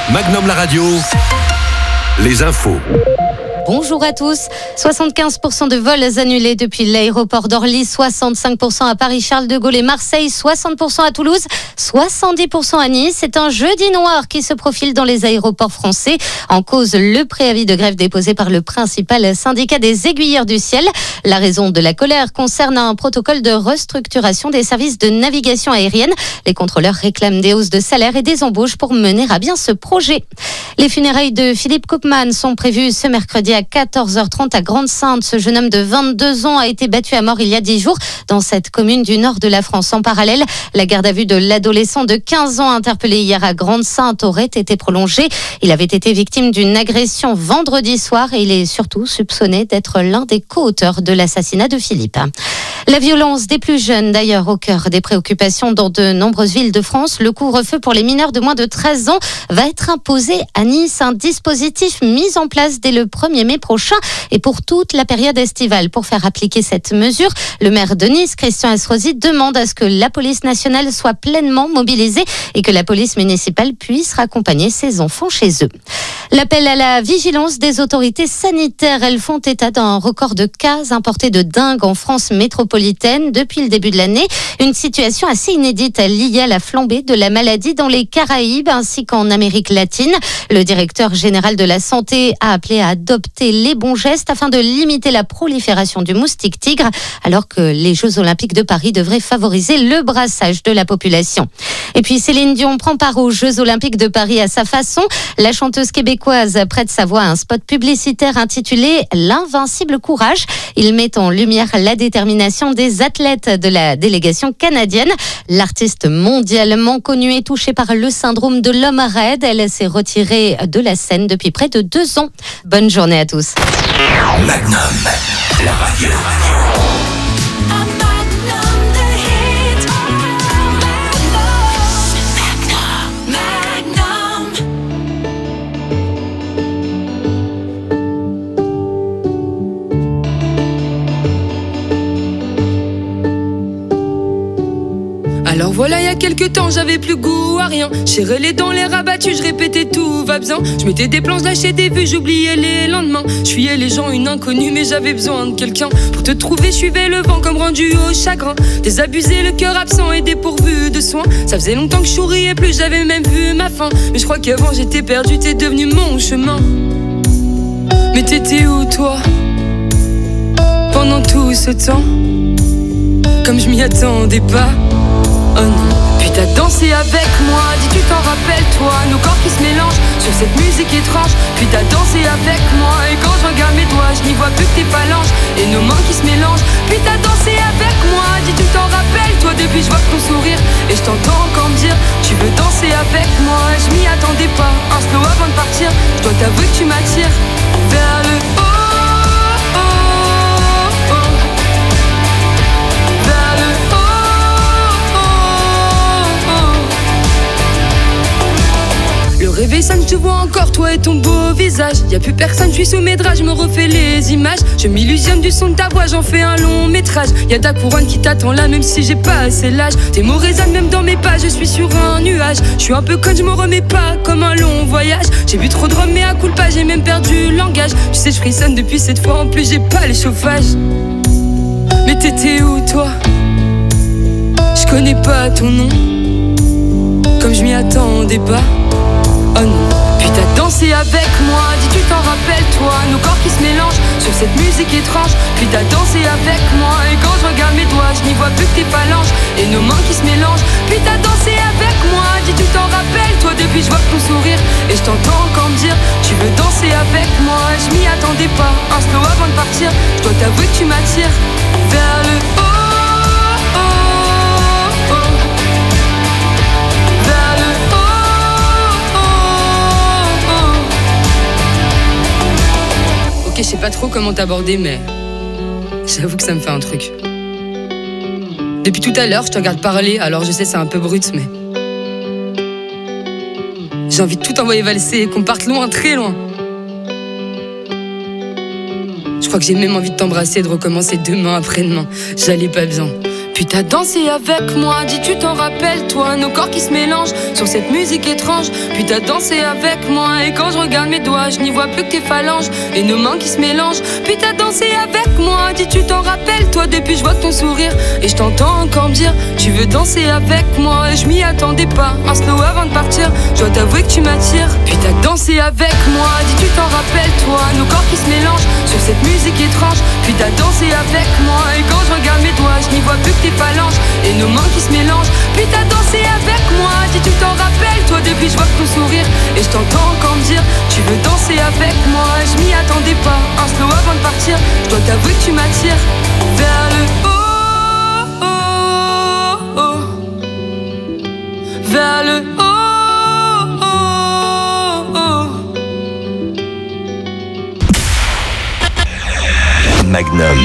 Magnum la radio, les infos. Bonjour à tous. 75% de vols annulés depuis l'aéroport d'Orly, 65% à Paris-Charles de Gaulle et Marseille, 60% à Toulouse, 70% à Nice. C'est un jeudi noir qui se profile dans les aéroports français. En cause, le préavis de grève déposé par le principal syndicat des aiguilleurs du ciel. La raison de la colère concerne un protocole de restructuration des services de navigation aérienne. Les contrôleurs réclament des hausses de salaire et des embauches pour mener à bien ce projet. Les funérailles de Philippe Koopman sont prévues ce mercredi à 14h30 à Grande-Synthe. Ce jeune homme de 22 ans a été battu à mort il y a 10 jours dans cette commune du nord de la France. En parallèle, la garde à vue de l'adolescent de 15 ans interpellé hier à Grande-Synthe aurait été prolongée. Il avait été victime d'une agression vendredi soir et il est surtout soupçonné d'être l'un des co-auteurs de l'assassinat de Philippe. La violence des plus jeunes, d'ailleurs, au cœur des préoccupations dans de nombreuses villes de France. Le couvre-feu pour les mineurs de moins de 13 ans va être imposé à Nice. Un dispositif mis en place dès le 1er mai prochain et pour toute la période estivale. Pour faire appliquer cette mesure, le maire de Nice, Christian Estrosi, demande à ce que la police nationale soit pleinement mobilisée et que la police municipale puisse raccompagner ses enfants chez eux. L'appel à la vigilance des autorités sanitaires. Elles font état d'un record de cas importés de dingue en France métropolitaine depuis le début de l'année. Une situation assez inédite liée à la flambée de la maladie dans les Caraïbes ainsi qu'en Amérique latine. Le directeur général de la santé a appelé à adopter les bons gestes afin de limiter la prolifération du moustique tigre, alors que les Jeux Olympiques de Paris devraient favoriser le brassage de la population. Et puis Céline Dion prend part aux Jeux Olympiques de Paris à sa façon. La chanteuse québécoise prête sa voix à un spot publicitaire intitulé « L'invincible courage ». Il met en lumière la détermination des athlètes de la délégation canadienne. L'artiste mondialement connue est touchée par le syndrome de l'homme raide. Elle s'est retirée de la scène depuis près de 2 ans. Bonne journée à tous. Magnum, la radio. Alors voilà, il y a quelques temps, j'avais plus goût à rien. Serrais les dents, les rabattus, je répétais tout va bien. Je mettais des plans, je lâchais des vues, j'oubliais les lendemains. Je fuyais les gens, une inconnue, mais j'avais besoin de quelqu'un. Pour te trouver, je suivais le vent comme rendu au chagrin. Désabusé, le cœur absent et dépourvu de soins. Ça faisait longtemps que je souriais plus, j'avais même vu ma fin. Mais je crois qu'avant j'étais perdu, t'es devenu mon chemin. Mais t'étais où toi pendant tout ce temps? Comme je m'y attendais pas. Oh non. Puis t'as dansé avec moi, dis tu t'en rappelles toi, nos corps qui se mélangent sur cette musique étrange. Puis t'as dansé avec moi et quand je regarde mes doigts, je n'y vois plus que tes phalanges et nos mains qui se mélangent. Puis t'as dansé avec moi, dis tu t'en rappelles toi, depuis je vois ton sourire et je t'entends encore me dire tu veux danser avec moi. Je m'y attendais pas, un slow avant de partir, je dois t'avouer que tu m'attires vers le haut. Le réveil sonne, je te vois encore, toi et ton beau visage. Y'a plus personne, je suis sous mes draps, je me refais les images. Je m'illusionne du son de ta voix, j'en fais un long métrage. Y'a ta couronne qui t'attend là, même si j'ai pas assez l'âge. Tes mots résonnent même dans mes pas, je suis sur un nuage. Je suis un peu conne, je me remets pas comme un long voyage. J'ai bu trop de rhum, mais à coup de pas, j'ai même perdu le langage. Tu sais, je frissonne depuis cette fois, en plus j'ai pas le chauffage. Mais t'étais où toi? Je connais pas ton nom, comme je m'y attendais pas. Oh non. Puis t'as dansé avec moi, dis tu t'en rappelles toi, nos corps qui se mélangent sur cette musique étrange. Puis t'as dansé avec moi et quand je regarde mes doigts, je n'y vois plus que tes phalanges et nos mains qui se mélangent. Puis t'as dansé avec moi, dis tu t'en rappelles toi, depuis je vois ton sourire et je t'entends encore me dire tu veux danser avec moi. Je m'y attendais pas, un slow avant de partir, je dois t'avouer que tu m'attires vers le haut. Je sais pas trop comment t'aborder, mais j'avoue que ça me fait un truc. Depuis tout à l'heure, je te regarde parler, alors je sais c'est un peu brut, mais j'ai envie de tout envoyer valser et qu'on parte loin, très loin. Je crois que j'ai même envie de t'embrasser et de recommencer demain après-demain. J'allais pas bien. Puis t'as dansé avec moi, dis tu t'en rappelles toi, nos corps qui se mélangent sur cette musique étrange. Puis t'as dansé avec moi et quand je regarde mes doigts, je n'y vois plus que tes phalanges et nos mains qui se mélangent. Puis t'as dansé avec moi, dis tu t'en rappelles toi, depuis je vois ton sourire et je t'entends encore me dire tu veux danser avec moi. Et je m'y attendais pas, un slow avant de partir, je dois t'avouer que tu m'attires. Puis t'as dansé avec moi, dis tu t'en rappelles toi, nos corps qui se mélangent sur cette musique étrange. Puis t'as dansé avec moi et quand je regarde mes doigts, je n'y vois plus que tes phalanges et nos mains qui se mélangent. Puis t'as dansé avec moi, dis tu t'en rappelles toi, depuis je vois ton sourire et je t'entends encore me dire tu veux danser avec moi. Je m'y attendais pas, un slow avant de partir, je dois t'avouer que tu m'attires vers le haut, oh, oh, vers le haut, oh, oh. Magnum.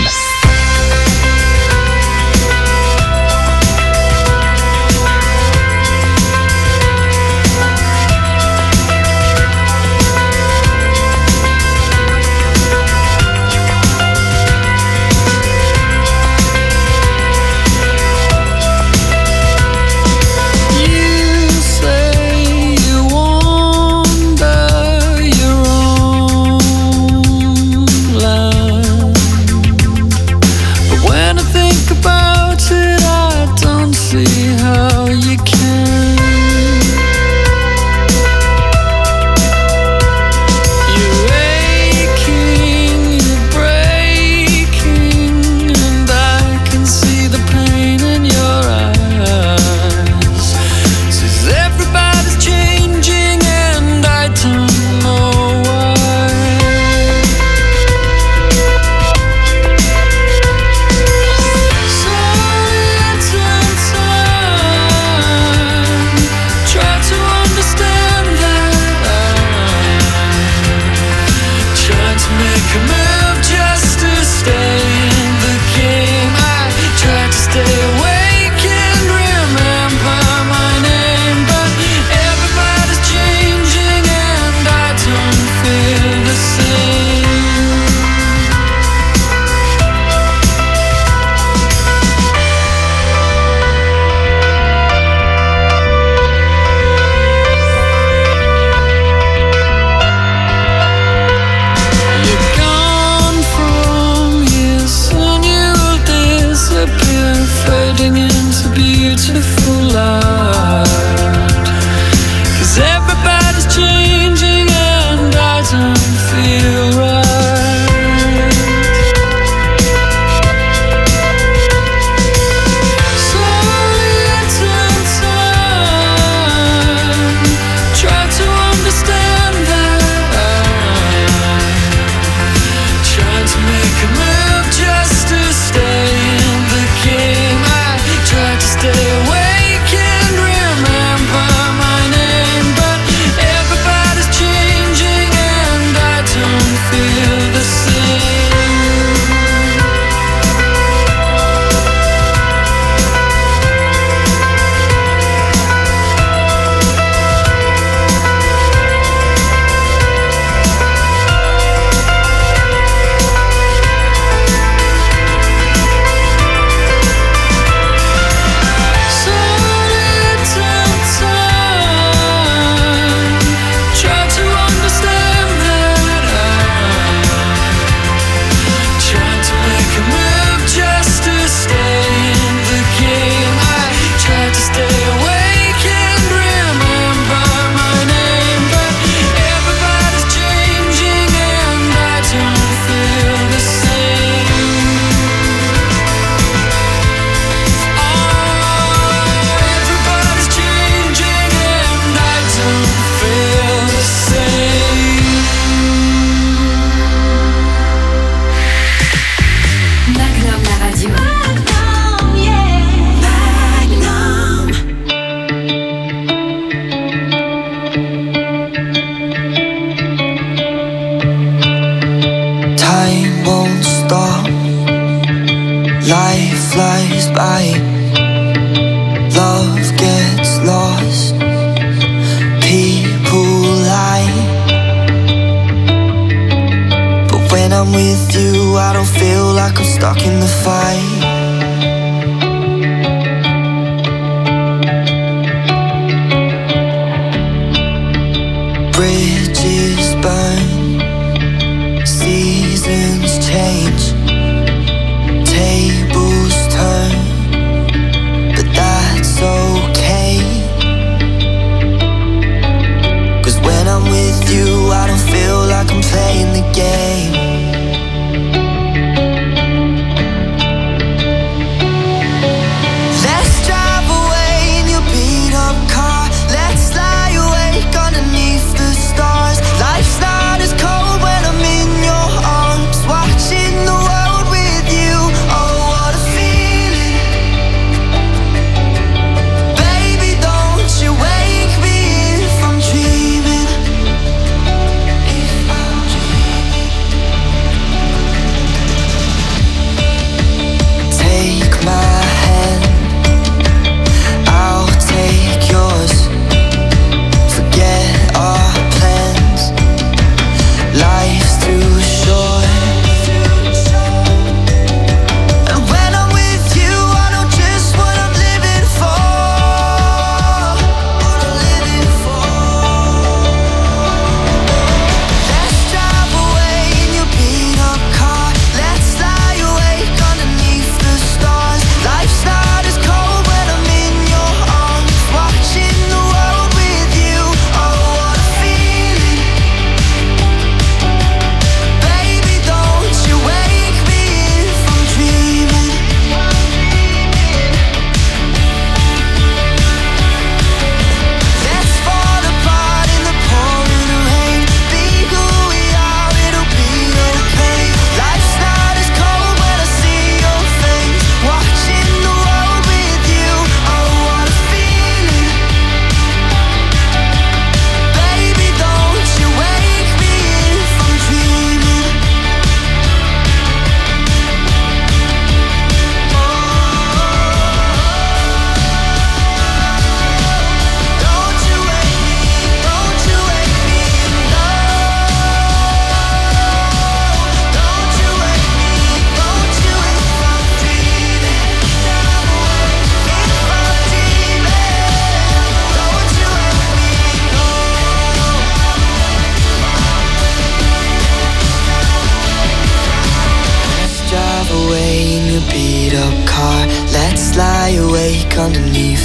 I'm with you, I don't feel like I'm stuck in the fight.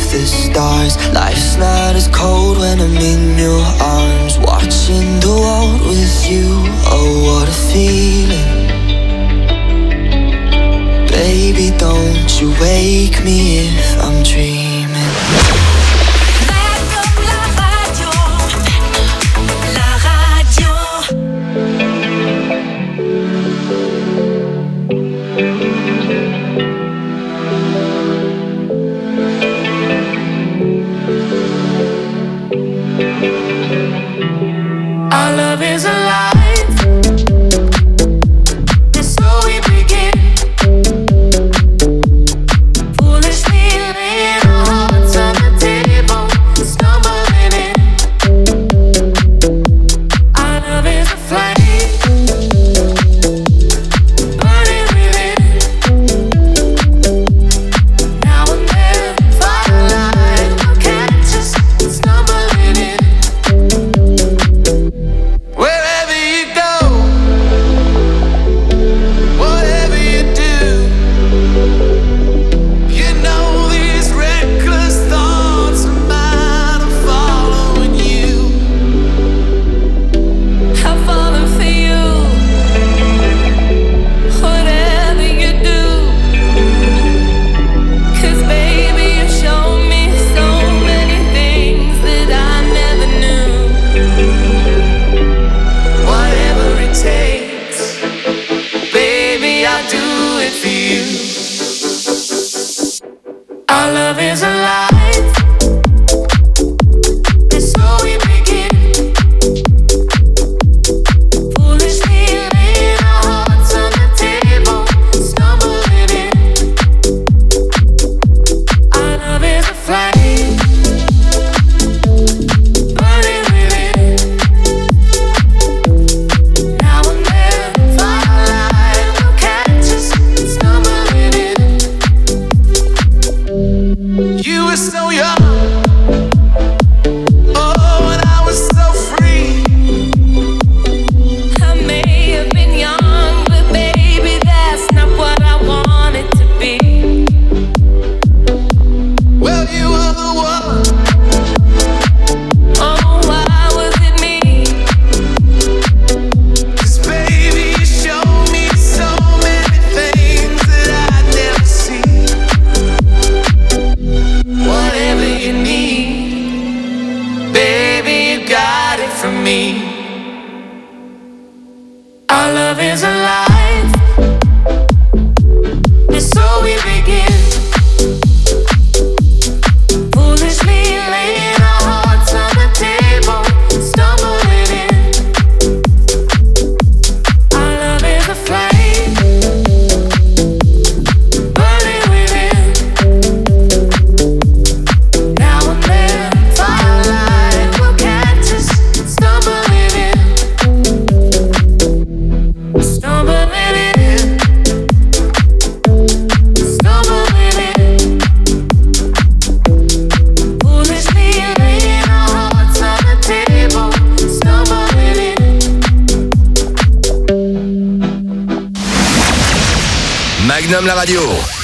beneath the stars. Life's not as cold when I'm in your arms, watching the world with you. Oh, what a feeling. Baby, don't you wake me if I'm dreaming. Our love is alive. That's so we begin. Foolishly laying our hearts on the table, stumbling in. Our love is a flame, burning within. Now and then, firelight will catch us stumbling in. Wherever you go, whatever you do, you know these reckless thoughts of mine are following you. I've fallen for you, whatever you do. 'Cause baby, you showed me so many things that I never knew. Whatever it takes, baby, I'll do it for you. Our love is alive. That's so we begin. Foolishly laying our hearts on the table, stumbling in. Our love is a flame, burning within. Now and then, firelight will catch us stumbling in. You were so young, oh, and I was so free. I may have been young, but baby, that's not what I wanted to be. Well, you were the one. Oh, why was it me? 'Cause baby, you showed me so many things that I'd never see. Whatever you need, baby, you got it from me. Our love is alive. It's so we begin. Foolishly laying our hearts on the table, stumbling in. Our love is a flame, burning within. Now and then, firelight will catch us stumbling in. Stumbling in. Stumbling in. Foolishly laying our hearts on the table, stumbling in. Magnum la radio.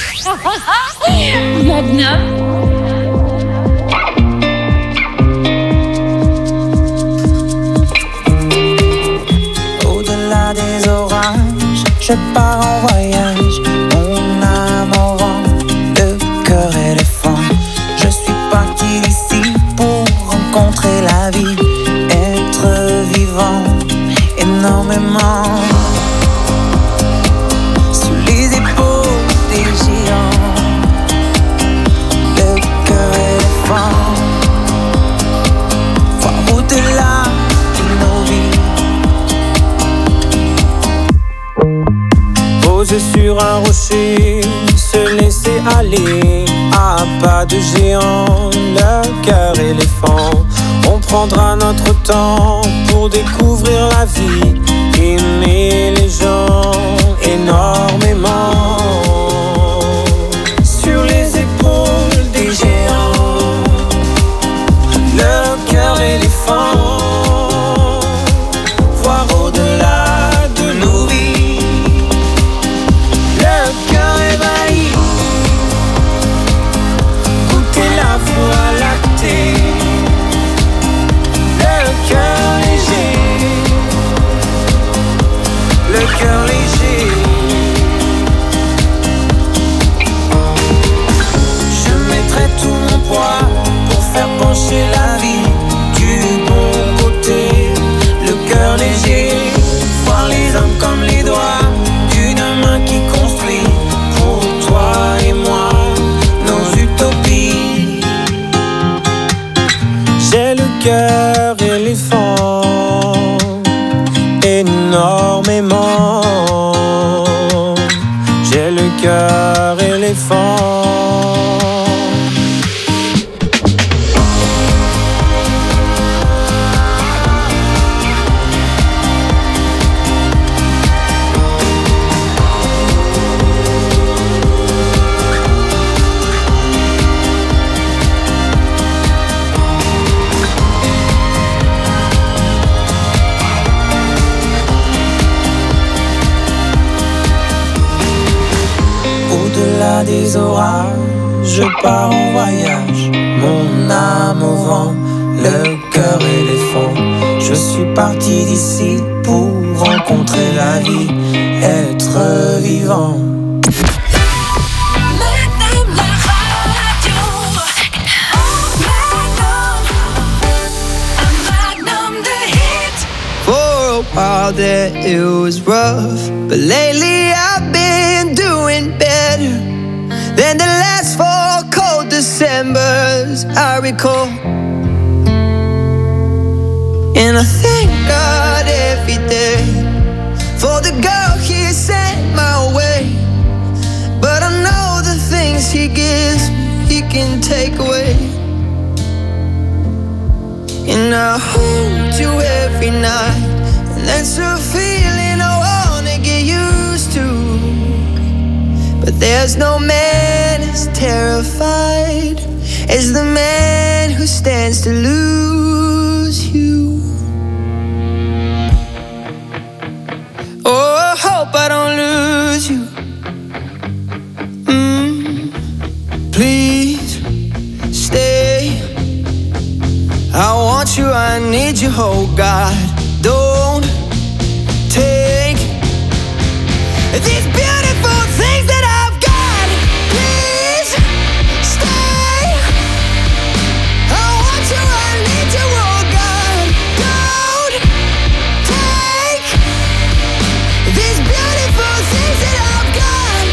Magnum. Au-delà des orages, je pars en voyage. Mon âme en vent, le cœur éléphant. Je suis parti d'ici pour rencontrer la vie, être vivant énormément. Sous les épaules des géants, le cœur éléphant. Voir au-delà de nos vies. Poser sur un rocher, se laisser aller à pas de géant, le cœur éléphant. On prendra notre temps pour découvrir la vie, aimer les gens énormément. Sur les épaules des géants, le cœur éléphant. Voir au-delà de nos vies, le cœur ébahi. Goûter la foi J'ai le cœur éléphant, énormément. J'ai le cœur éléphant. Au-delà des orages, je pars en voyage. Mon âme au vent, le cœur éléphant. Je suis parti d'ici pour rencontrer la vie, être vivant. Magnum, la radio. Magnum, the hit. For a while there it was rough, but lately I've been doing better than the last 4 cold Decembers I recall. And I thank God every day for the girl He sent my way. But I know the things He gives me, He can take away. And I hold you every night, and that's a feeling I wanna get used to. But there's no man as terrified as the man who stands to lose you. Oh, I hope I don't lose you. Please stay. I want you, I need you, oh God. Don't take these beautiful things that I've got. Please stay. I want you, I need you, oh God. Don't take these beautiful things that I've got.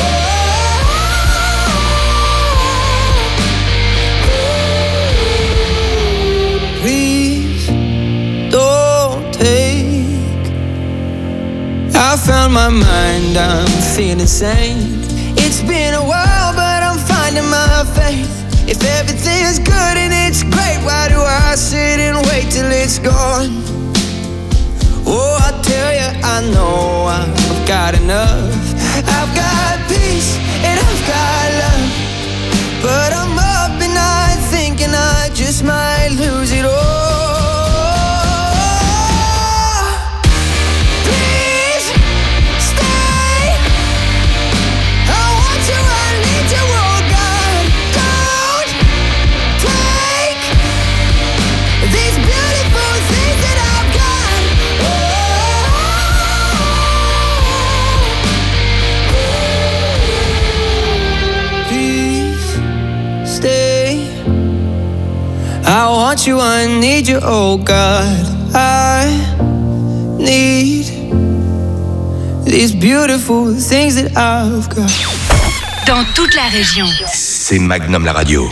Please don't take. I found my mind, I'm feeling sane. It's been a while, but I'm finding my faith. If everything's good and it's great, why do I sit and wait till it's gone? Oh, I tell you, I know I've got enough. I've got peace and I've got love, but I'm up at night thinking I just might lose it all. Please stay. I want you, I need you, oh God. Don't take these beautiful things that I've got. Please stay. I want you, I need you, oh God. I need these beautiful things that I've got. Dans toute la région. C'est Magnum la radio.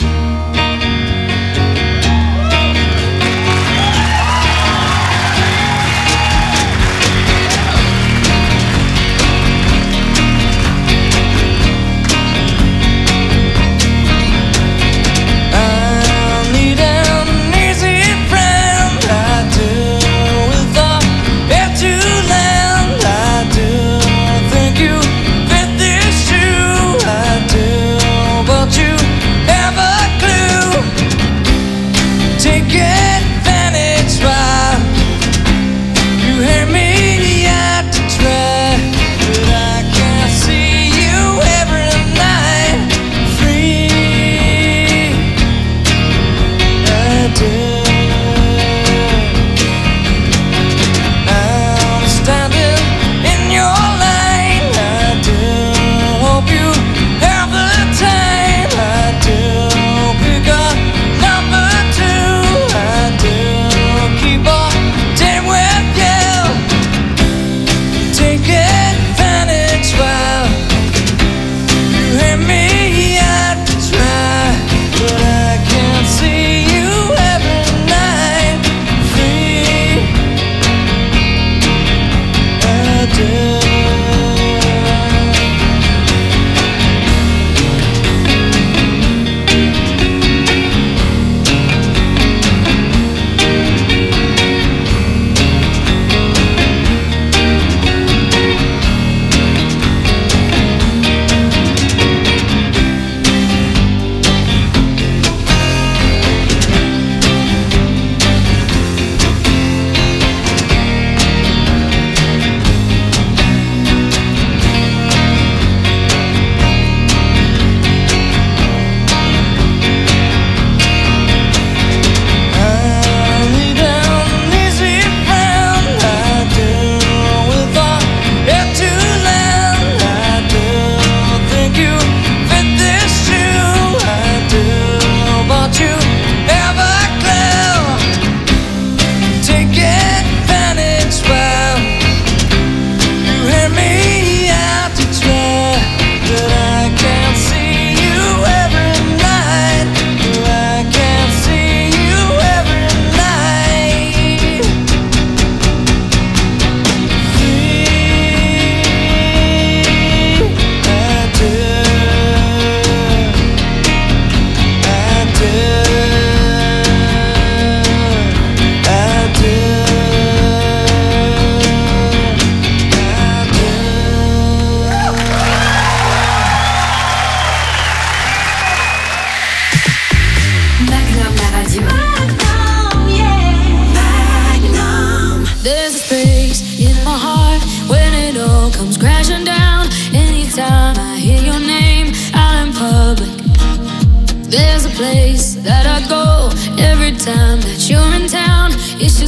But you never clear.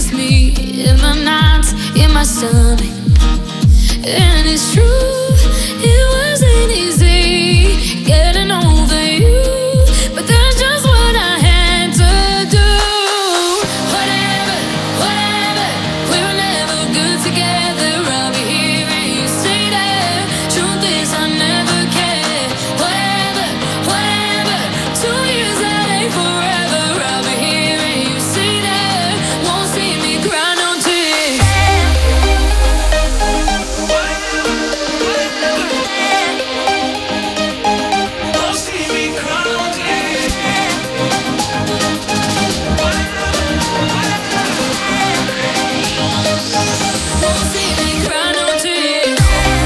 miss me in the nights in my stomach. And it's true, it wasn't easy getting over you, but that's just what I had to do. Whatever, whatever, we were never good together. I'll be here and you say that. Truth is I never cared. Whatever, whatever, 2 years that ain't forever. I'll be here and you say that. Won't see me cry no tears. Won't see me cry no tears.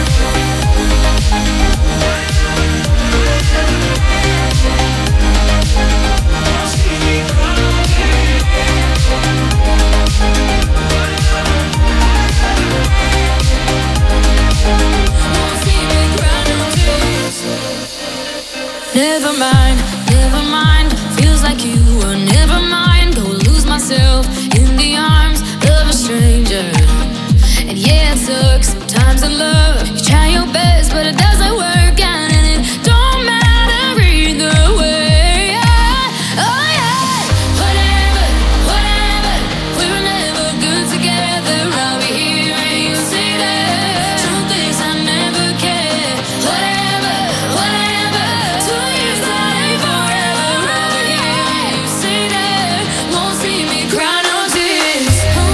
Won't see me cry no tears. Never mind, never mind. Feels like you were never mind. Go lose myself in the arms of a stranger. And yeah, it sucks sometimes in love. You try your best, but it doesn't work out, and it don't matter either way. Oh yeah, whatever, whatever. We were never good together. I'll be here and you say that. Truth is I never cared. Whatever, whatever. 2 years that ain't forever. I'll be here and you say that. Won't see me cry no tears.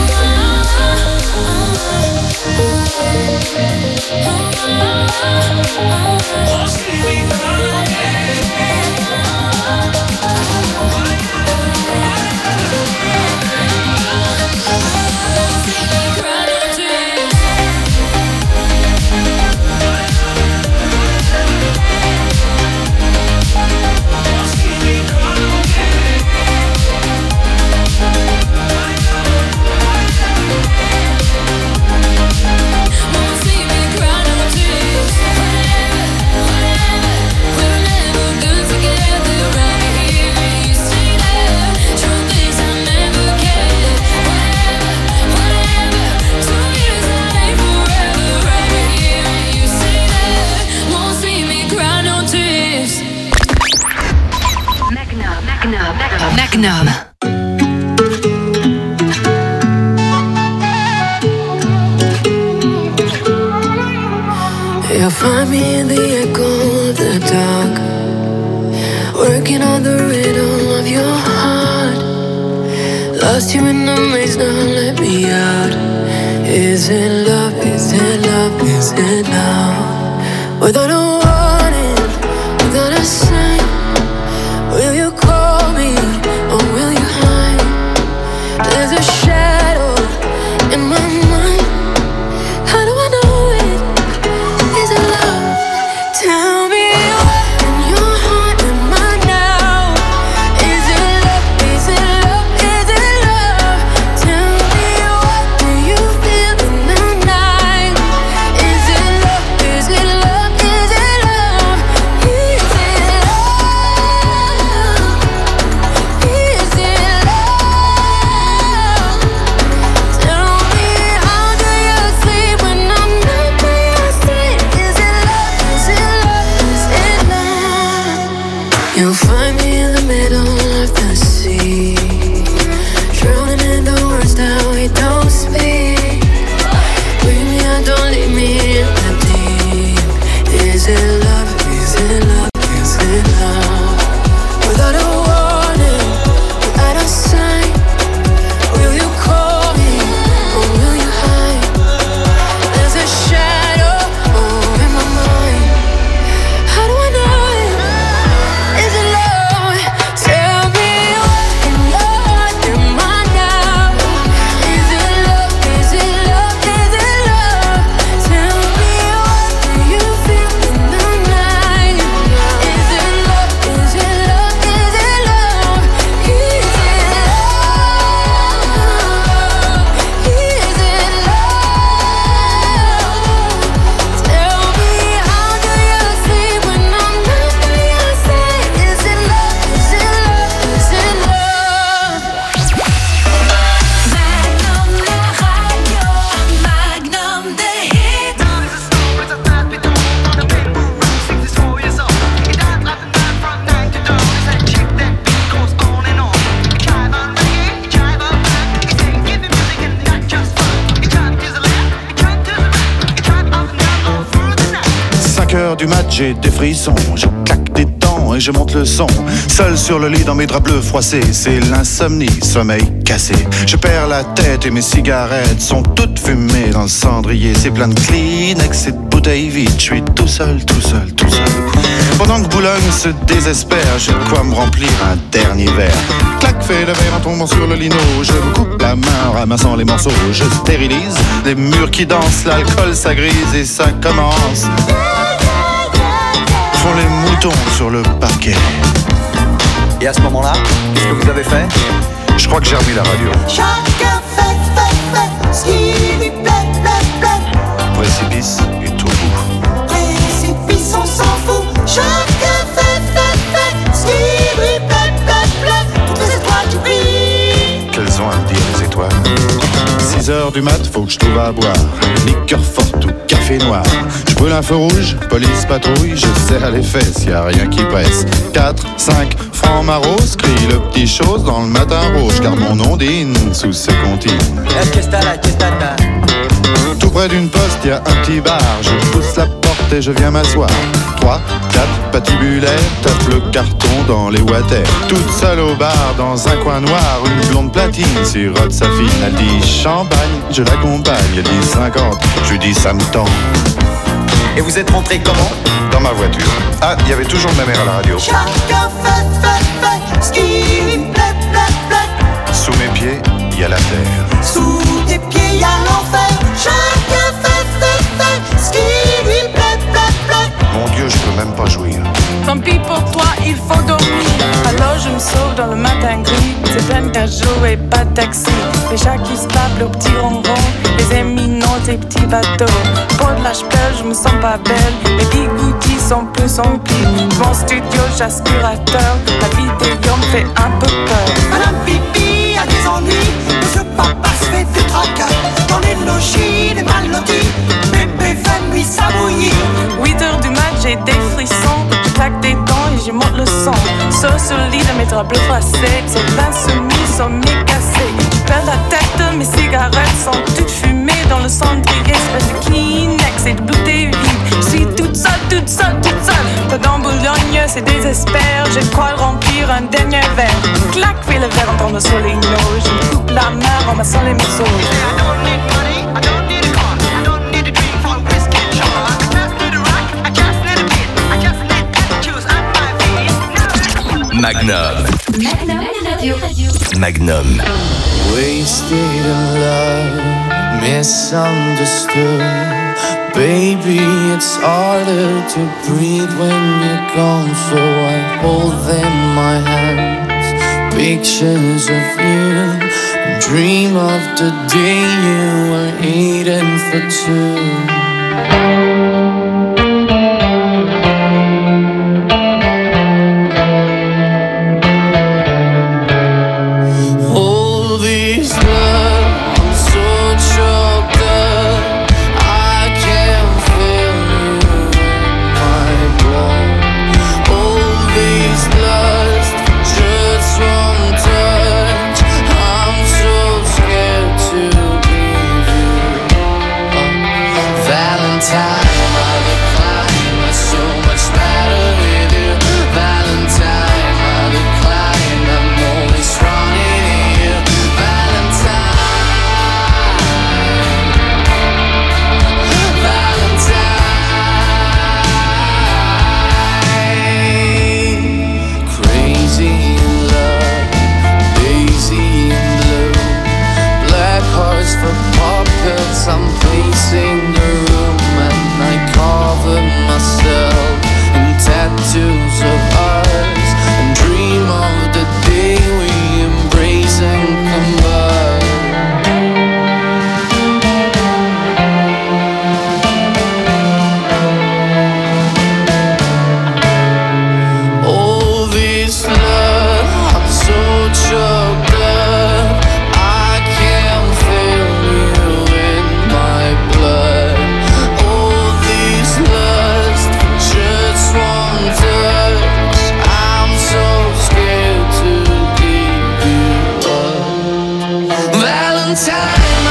Won't see me cry no tears. Whatever, whatever. We were never good together. I'll be here and you say that. Truth is I never cared. Whatever, whatever. 2 years that ain't forever. I'll be here and you say that. Won't see me cry no tears. Magnum. You'll find me in the echo of the dark, working on the riddle of your heart. Lost you in the maze, now let me out. Is it love, is it love, is it love? Without a warning, without a sign, will you call me or will you hide? There's a shadow in my mind. How do I know it? Is it love? Tell me what in your heart am I now? Is it love? Is it love? Is it love? Tell me what do you feel in the night? Is it love? Is it love? Is it love? Is it love? Is it love? 6h du mat, j'ai des frissons. Je claque des dents et je monte le son. Seul sur le lit dans mes draps bleus froissés, c'est l'insomnie, sommeil cassé. Je perds la tête et mes cigarettes sont toutes fumées dans le cendrier. C'est plein de Kleenex et de bouteilles vides. Je suis tout seul, tout seul, tout seul. Pendant que Boulogne se désespère, j'ai de quoi me remplir un dernier verre. Clac, fais le verre en tombant sur le lino. Je me coupe la main en ramassant les morceaux. Je stérilise les murs qui dansent. L'alcool s'agrise et ça commence. Font les moutons sur le parquet. Et à ce moment-là, qu'est-ce que vous avez fait? Je crois que j'ai remis la radio. Chacun fait ce qui lui plaît. Précipice et tout bout. Précipice, on s'en fout. Chacun fait ce qui lui plaît. Toutes les étoiles qui brillent. Qu'elles ont à me dire les étoiles. 6h du mat, faut que je trouve à boire. Liqueur forte ou café noir. Je brûle un feu rouge, police patrouille. Je serre les fesses, y a rien qui presse. 4, 5, francs maros. Crie le petit chose dans le matin rouge. Car mon ondine sous ses comptines. Tout près d'une poste, y a un petit bar. Je pousse la porte et je viens m'asseoir. 3, 4, patibulaire. Tape le carton dans les water. Toute seule au bar, dans un coin noir. Une blonde platine sirote sa fine. Elle dit champagne, je l'accompagne. Elle dit 50, je lui dis ça me tend. Et vous êtes rentré comment? Dans ma voiture. Ah, il y avait toujours ma mère à la radio. Chacun fait ce qui lui plaît. Sous mes pieds, il y a la terre. Sous tes pieds, il y a l'enfer. Chacun fait ce qui lui plaît. Mon Dieu, je peux même pas jouir. Tant pis pour toi, il faut dormir. Alors je me sauve dans le matin gris. C'est plein cajots et pas de taxi. Les chats qui se tapent le petit ronron. Les éminents, tes petits bateaux. Pour de l'âge pleure, je me sens pas belle. Les bigoudis sont plus remplis. Mon studio, j'aspirateur. La vidéo me fait un peu peur. Madame Pipi a des ennuis. Le papa se fait des tracas. Dans les logis, les mal lotis. Bébé fait nuit s'abouillir. 8h du mat, j'ai des frissons. Je claque des dents et j'y monte le son. Sur le lit de mes draps bleus froissés. Ces insoumis sont mi-cassés. Je perds la tête, mes cigarettes sont toutes fumées dans le cendrier. Espèce de Kleenex et de bouteilles vides. Je suis toute seule. Dans Boulogne, c'est désespère. J'ai de quoi remplir un dernier verre. Clac, fais le verre en tombant sur les noix. Je me coupe la main en ramassant les morceaux. Magnum. Magnum. Wasted in love, misunderstood. Baby, it's harder to breathe when you're gone. So I hold in my hands pictures of you and dream of the day you were eating for two.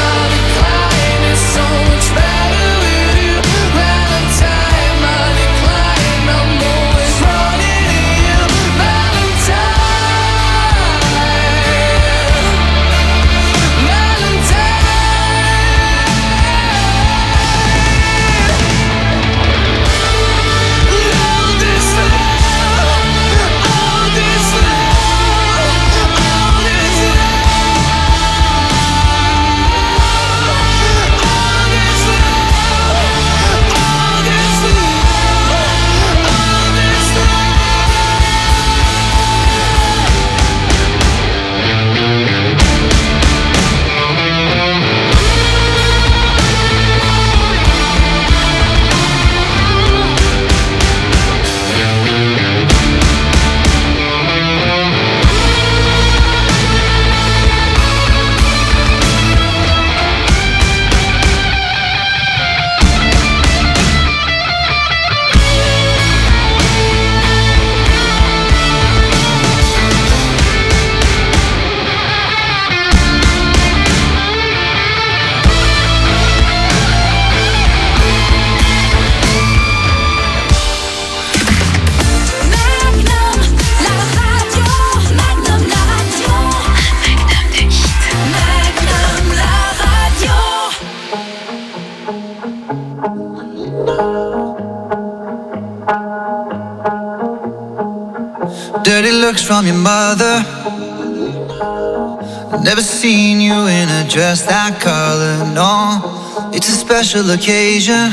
Valentine, I decline from your mother. Never seen you in a dress that color, no. It's a special occasion.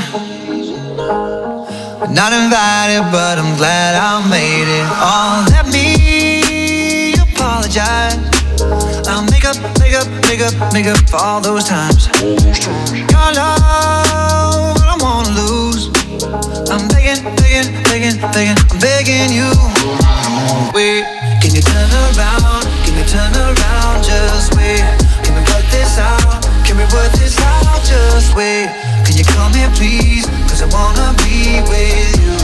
Not invited, but I'm glad I made it. Oh, let me apologize. I'll make up for all those times. Your love, I don't wanna lose. I'm begging, I'm begging you. Wait, can you turn around? Can you turn around? Just wait. Can we work this out? Can we work this out? Just wait. Can you come here, please? 'Cause I wanna be with you.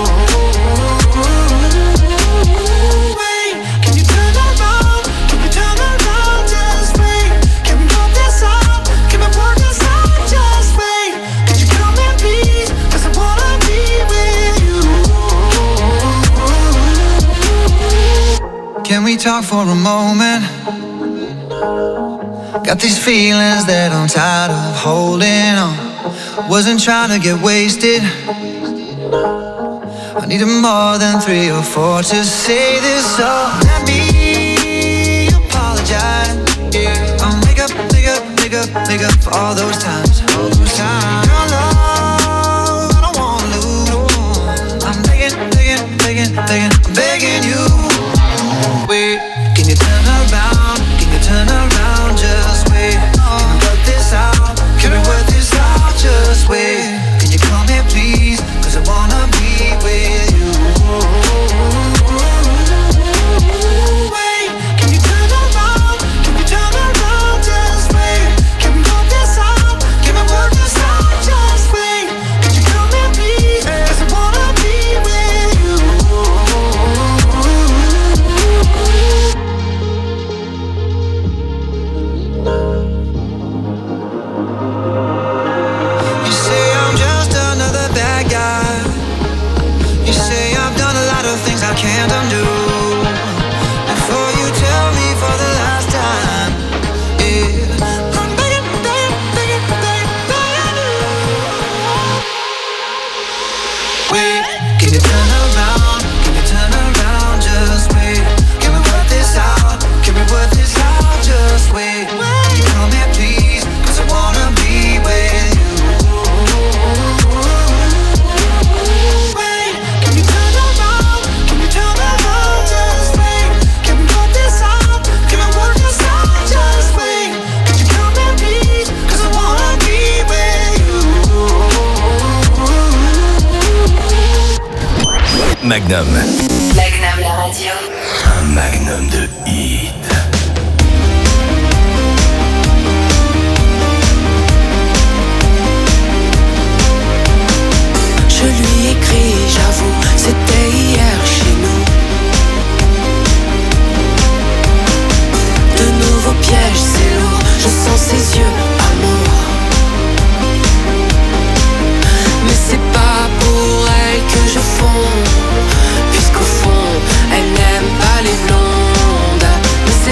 Wait, can you turn around? Can you turn around? Just wait. Can we work this out? Can we work this out? Just wait. Can you come here, please? 'Cause I wanna be with you. Can we talk for a moment? Got these feelings that I'm tired of holding on. Wasn't trying to get wasted. I needed more than 3 or 4 to say this. So let me apologize. Yeah, I'll make up for all those times. Your love, I don't wanna lose. I'm begging, I'm begging you. Wait, can you turn around? Can you turn around? Just wait. Can we work this out? Can we work this out? Just wait. Can you come here, please? 'Cause I wanna be with you. Wait, can you turn around? Can you turn around? Just wait. Can we work this out? Can we work this out? Just wait. Can you come here, please? 'Cause I wanna be with you. You say I'm just another bad guy. You say I've done a lot of things I can't undo. Before you tell me for the last time, yeah, I'm begging you. Wait, can you turn around? Can you turn around? Just wait. Can we work this out? Can we work this out? Just wait. Can you come here, please? 'Cause I wanna be with you. Wait, can you turn around? Can you turn around? Just wait. Can we work this out? Can we work this out? Just wait. Could you come here, please? 'Cause I wanna be with you. Magnum. Magnum la radio. Un magnum de hit. Je lui écris, j'avoue, c'était hier chez nous. De nouveaux pièges, c'est lourd, je sens ses yeux, amour. Mais c'est pas pour elle que je fonds, puisqu'au fond, elle n'aime pas les blondes. Mais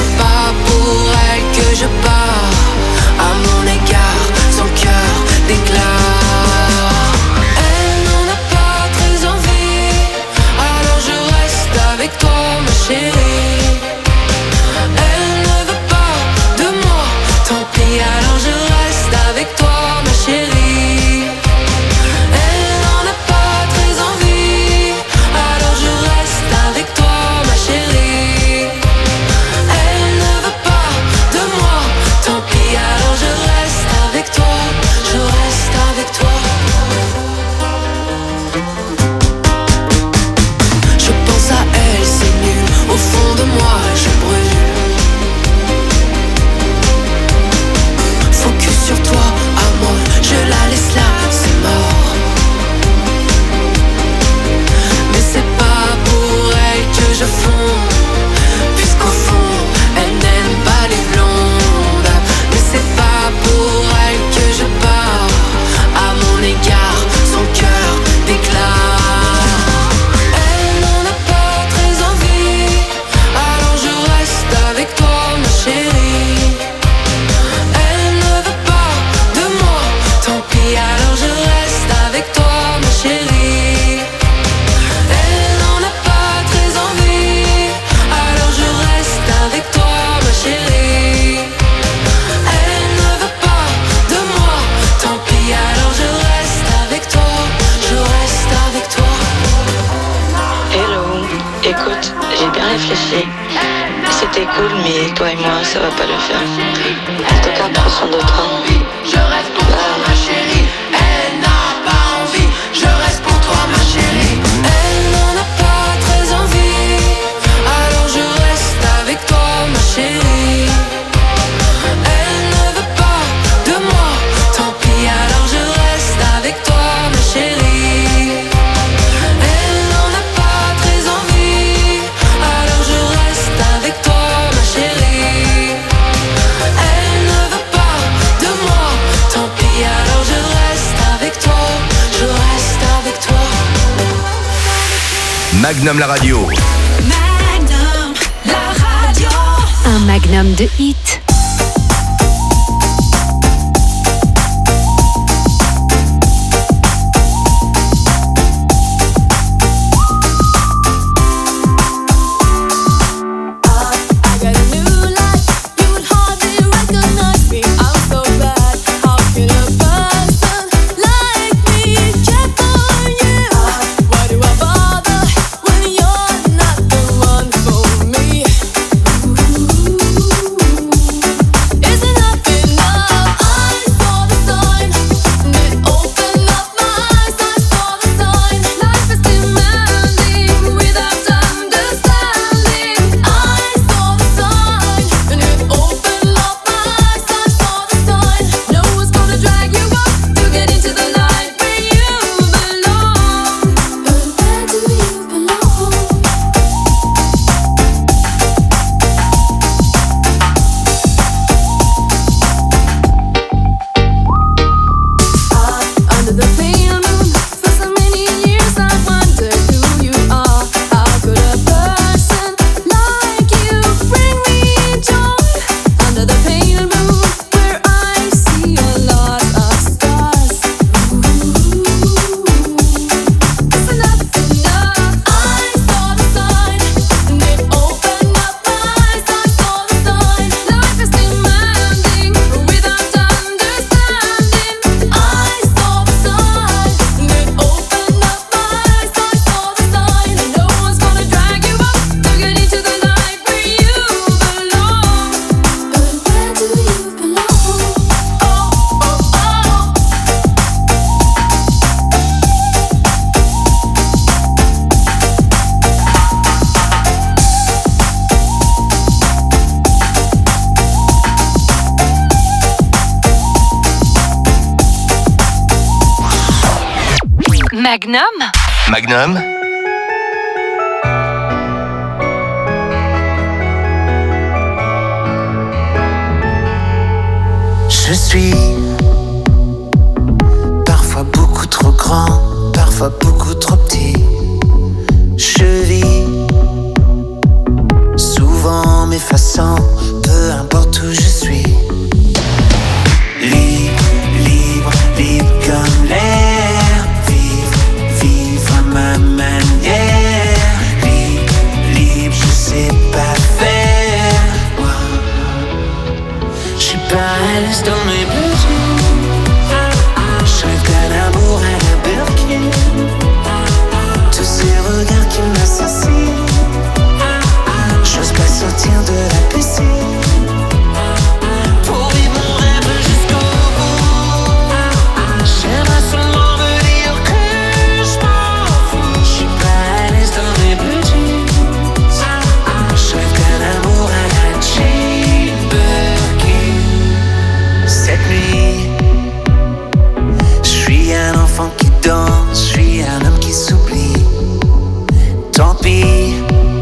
t'es cool, mais toi et moi, ça va pas le faire. En tout cas, prends soin de toi. Je reste pour toi, ma chérie. Elle n'a pas envie. Je reste pour toi, ma chérie. Elle n'en a pas très envie. Alors je reste avec toi, ma chérie. Elle ne veut pas de moi. Tant pis, alors je reste avec toi, ma chérie. Elle n'en a pas très envie. Alors je reste avec toi, ma chérie. Elle ne veut pas de moi. Tant pis, alors je reste avec toi. Je reste avec toi. Magnum la radio. Magnum, la radio. Un magnum de hits. Magnum. Je suis parfois beaucoup trop grand, parfois beaucoup trop petit. Je vis souvent m'effaçant, peu importe où je suis. Libre, libre, libre comme l'air. Vivre à ma manière. Libre, libre, je sais pas faire. Je suis pas à l'aise dans mes besoins. Je rêve d'un amour à la Birkin. Tous ces regards qui m'assassinent. J'ose pas sortir de la piscine. Pour vivre mon rêve jusqu'au bout. J'aimerais seulement me dire que je m'en fous. Je suis pas à l'aise dans mes petits. Je rêve d'un amour à la Jane Birkin. Cette nuit, je suis un enfant qui danse. Je suis un homme qui s'oublie. Tant pis.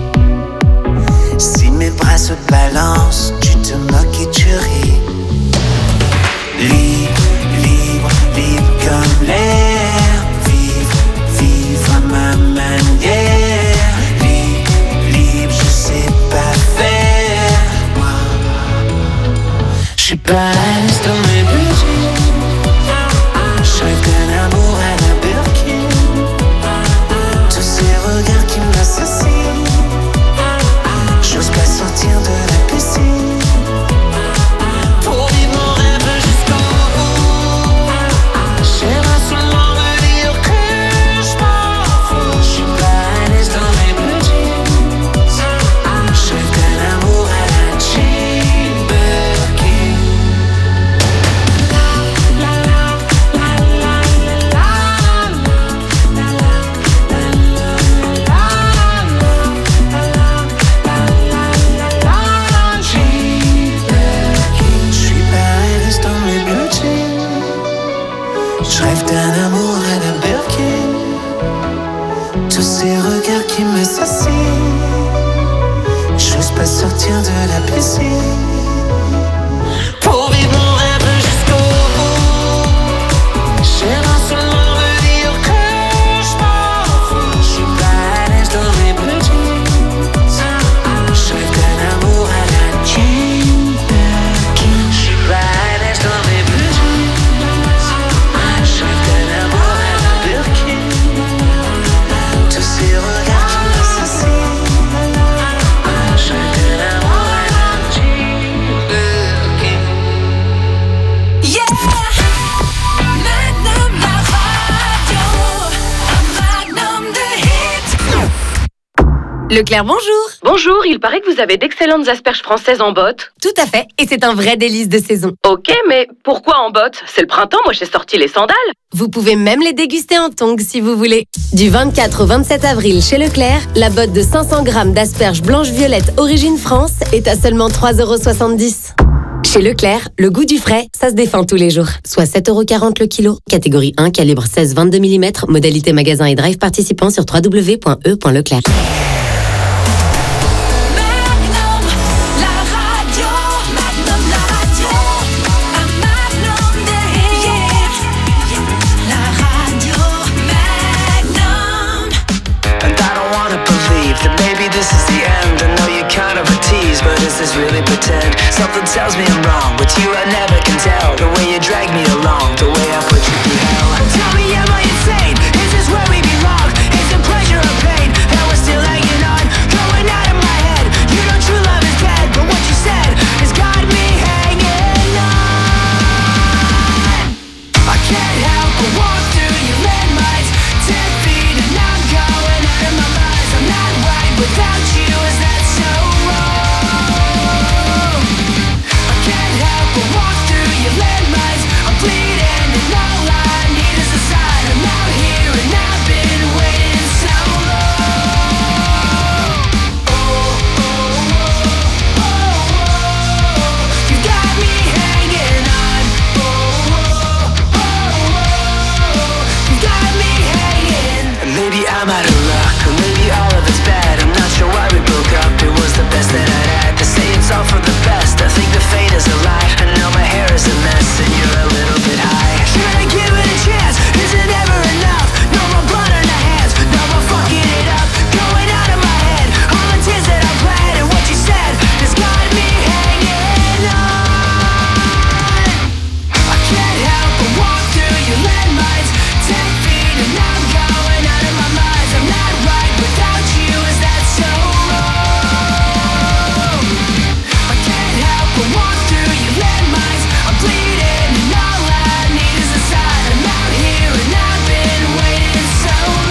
Si mes bras se balancent, tu te moques et tu ris. Libre, libre, libre comme l'air. Vivre, vivre à ma manière. Libre, libre, je sais pas faire. Je suis pas à l'aise dans mes besoins. Je rêve d'un amour à la Birkin. Tous ces regards qui m'assassinent. J'ose pas sortir de la piscine. Pour vivre mon rêve jusqu'au bout. J'aimerais seulement me dire que je m'en fous. Je suis pas à l'aise dans mes petits. Je rêve d'un amour à la Je rêve d'un amour à la Birkin. Tous ces regards qui m'assassinent. J'ose pas sortir de la piscine. Pour vivre mon rêve jusqu'au bout. J'aimerais seulement me dire que je m'en fous. Je suis pas à l'aise dans mes blue jeans. Je rêve d'un amour à la Jane Birkin. Je suis pas à l'aise dans mes blue jeans. Je rêve d'un amour à la Birkin. Tous ces regards qui m'assassinent. Je rêve d'un amour à la Jane Birkin. Yeah! Magnum la radio, un magnum de hits. Leclerc, bonjour. Bonjour, il paraît que vous avez d'excellentes asperges françaises en botte. Tout à fait, et c'est un vrai délice de saison. Ok, mais pourquoi en botte? C'est le printemps, moi j'ai sorti les sandales. Vous pouvez même les déguster en tongs si vous voulez. Du 24 au 27 avril chez Leclerc, la botte de 500 grammes d'asperges blanches-violettes origine France est à seulement 3,70 €. Chez Leclerc, le goût du frais, ça se défend tous les jours. Soit 7,40 € le kilo. Catégorie 1, calibre 16-22 mm. Modalité magasin et drive participant sur www.e.leclerc. Magnum la radio, Magnum la radio, un magnum de hits. La radio Magnum. And I don't wanna believe that maybe this is the end. I know you're kind of a tease, but is this really pretend? Something tells me I'm wrong. With you I never can tell. The way you drag me along, the way I put you through hell. Tell me, am I insane? Is this where we belong? Is it pleasure or pain? And we're still hanging on, going out of my head. You know true love is dead, but what you said has got me hanging on. I can't help but walk through your landmines. 10 feet and I'm going out of my mind. I'm not right without you, is that so wrong? I can't help but walk through your landmines. I'm bleeding and all I need is a sign. I'm out here and I've been waiting so long. Oh, oh, oh, oh, oh. You got me hanging on. Oh, oh, oh, oh. You got me hanging. Maybe I'm out of luck, or maybe all of it's bad. I'm not sure why we broke up. It was the best that I'd had. To say it's all for the best, I think the fate is a lie. And now my hair is a mess, and you're a little bit high. Should I give it a chance? Is it ever enough? No more blood on the hands, no more fucking it up. Going out of my head, all the tears that I bled, and what you said has got me hanging on. I can't help but walk through your landmines. 10 feet and I'm going out of my mind. I'm not right without you, is that so wrong? I can't help but walk through your landmines. I'm bleeding and all I need is a sign. I'm out here and I've been waiting so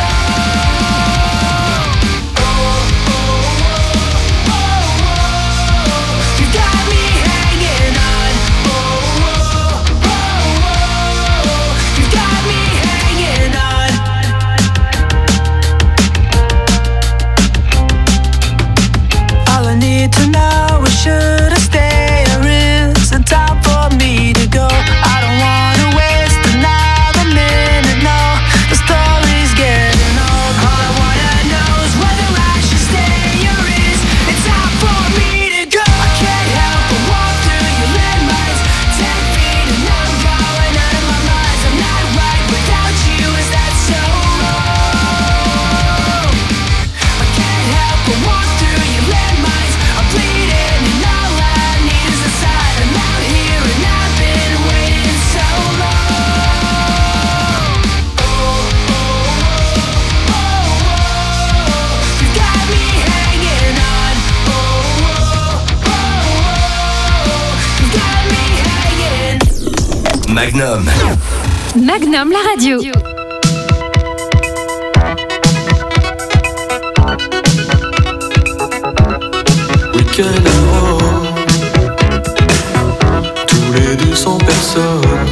long. Oh, oh, oh, oh, oh. You got me hanging on. Oh, oh, oh, oh. You got me hanging on. All I need to know is should I stay or is it time for me to go? I don't wanna waste another minute, no. The story's getting old. All I wanna know is whether I should stay or is it time for me to go? I can't help but walk through your landmines. 10 feet and I'm going out of my mind. I'm not right without you, is that so wrong? I can't help but walk through your landmines. I'm bleeding and all I need is a sign. I'm out here and I've been waiting so long. Oh, oh, oh, oh, oh. You got me hanging on. Oh, oh, oh, oh. You got me hanging. Magnum. Magnum la radio. Week-end à Rome, tous les 200 personnes.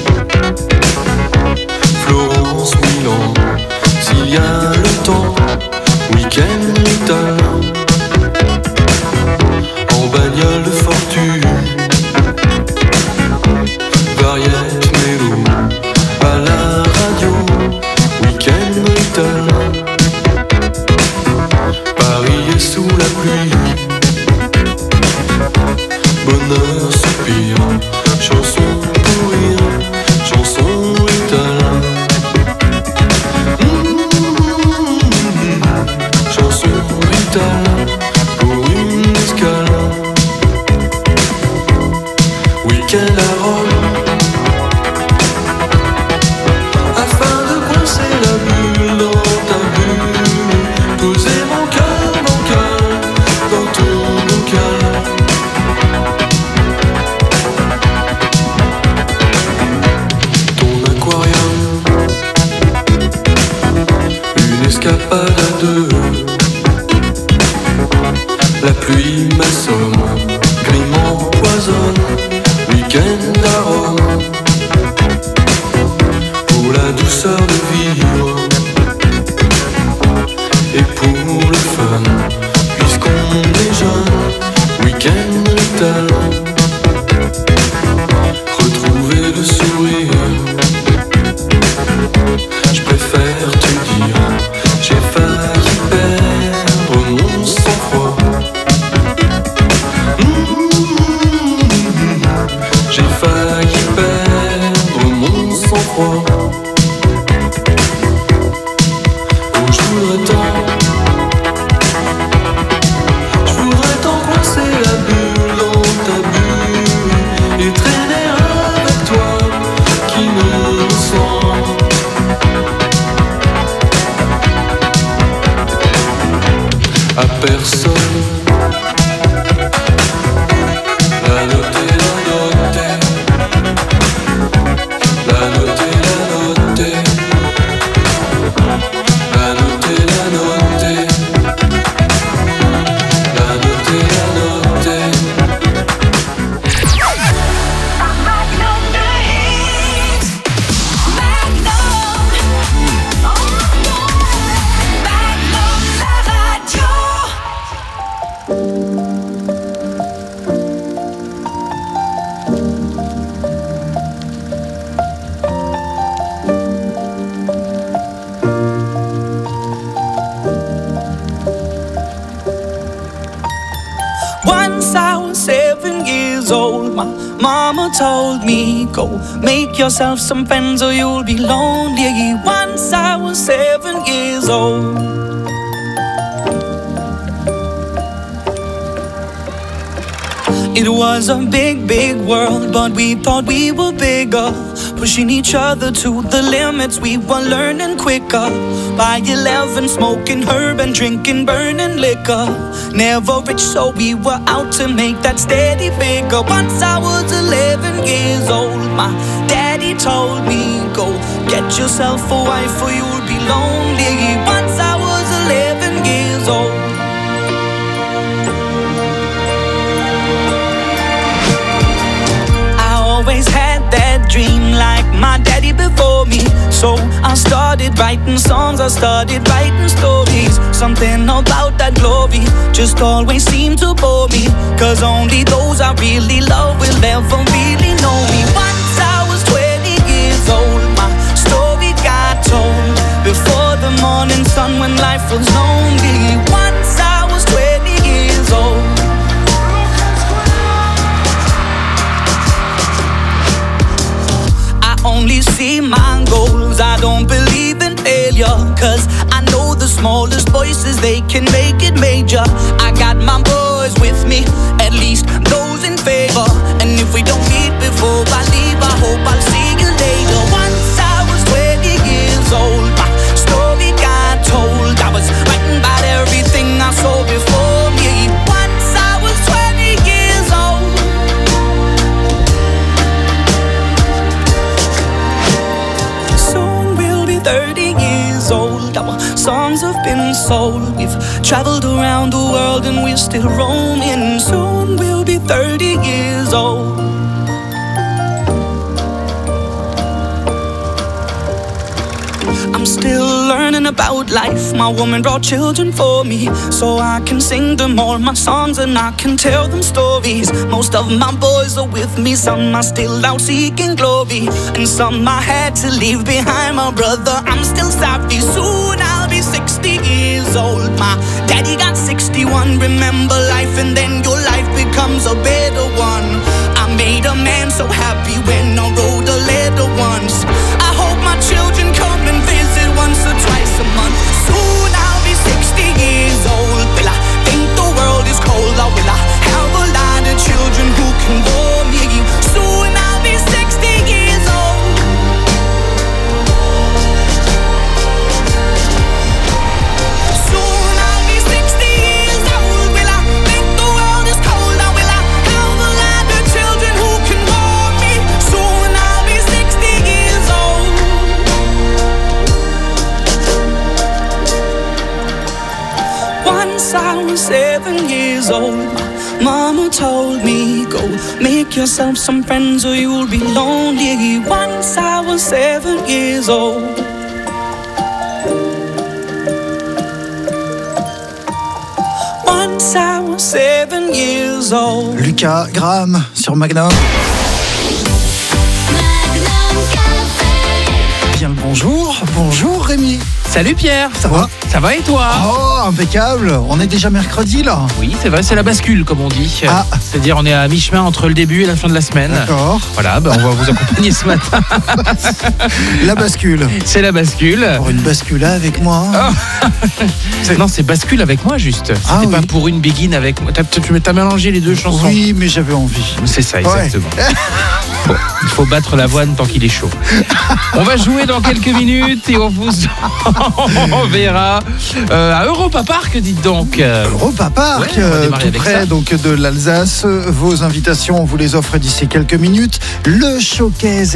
Florence, Milan, s'il y a le temps. Week-end italien, en bagnole de fortune. Variette, mélo, balade. s'escapade à deux. La pluie m'assomme, gris m'empoisonne, week-end à Rome. Pour la douceur de vivre et pour le fun, puisqu'on est jeune, week-end létal. Retrouver le sourire, je préfère te dire, j'ai failli perdre mon sang-froid. J'ai failli perdre mon sang-froid. Oh, je voudrais tant coincer la bulle dans ta bulle et traîner avec toi qui me sent. À personne. La noter, la noter, la noter, la noter, la noter, la noter, Magnum the hits. Magnum. Magnum la radio. Once I was 7 years old, my mama told me, go make yourself some friends or you'll be lonely. Once I was 7 years old. It was a big, big world, but we thought we were bigger, pushing each other to the limits. We were learning quicker. By 11, smoking herb and drinking burning liquor. Never rich, so we were out to make that steady figure. Once I was 11 years old, my daddy told me, go get yourself a wife or you'll be lonely. Once I was 11 years old. Always had that dream like my daddy before me. So I started writing songs, I started writing stories. Something about that glory just always seemed to bore me, cause only those I really love will ever really know me. Once I was 20 years old, my story got told before the morning sun when life was lonely. Once I was 20 years old. Only see my goals, I don't believe in failure, cause I know the smallest voices, they can make it major. I got my boys with me, at least those in favor. And if we don't meet before I leave, I hope I'll see you later. Once I was 20 years old, my story got told. I was writing about everything I saw before me. Once I was 20 years old. Soon we'll be 30 years old. Our songs have been sold. We've traveled around the world and we're still roaming. Soon we'll be 30 years old. I'm still learning about life. My woman brought children for me, so I can sing them all my songs and I can tell them stories. Most of my boys are with me, some are still out seeking glory, and some I had to leave behind. My brother, I'm still sorry. Soon I'll be 60 years old. My daddy got 61. Remember life and then your life becomes a better one. I made a man so happy when I wrote a letter once. I hope my children come and visit once or twice a month. Soon I'll be 60 years old. Will I think the world is cold, or will I have a lot of children who can bore me? Soon I'll be 60 years old. Soon I'll be 60 years old. Will I think the world is cold, or will I have a lot of children who can bore me? I was 7 years old, my mama told me, go make yourself some friends or you'll be lonely. Once I was 7 years old. Once I was 7 years old. Lucas Graham sur Magnum. Bien le bonjour. Bonjour Rémi. Salut Pierre. Ça va? Ça va et toi? Oh, impeccable. On est déjà mercredi là. Oui, c'est vrai, c'est la bascule comme on dit. Ah. C'est-à-dire on est à mi-chemin entre le début et la fin de la semaine. D'accord. Voilà, on va vous accompagner ce matin. La bascule. C'est la bascule. Pour une bascule avec moi. Oh. Non, c'est bascule avec moi juste. C'était pas pour une begin avec moi. T'as mélangé les deux chansons. Oui, mais j'avais envie. C'est ça, exactement. Ouais. Bon, il faut battre l'avoine tant qu'il est chaud. On va jouer dans quelques minutes et on vous enverra à Europa Park, dites donc. Europa Park, tout près donc de l'Alsace. Vos invitations, on vous les offre d'ici quelques minutes. Le showcase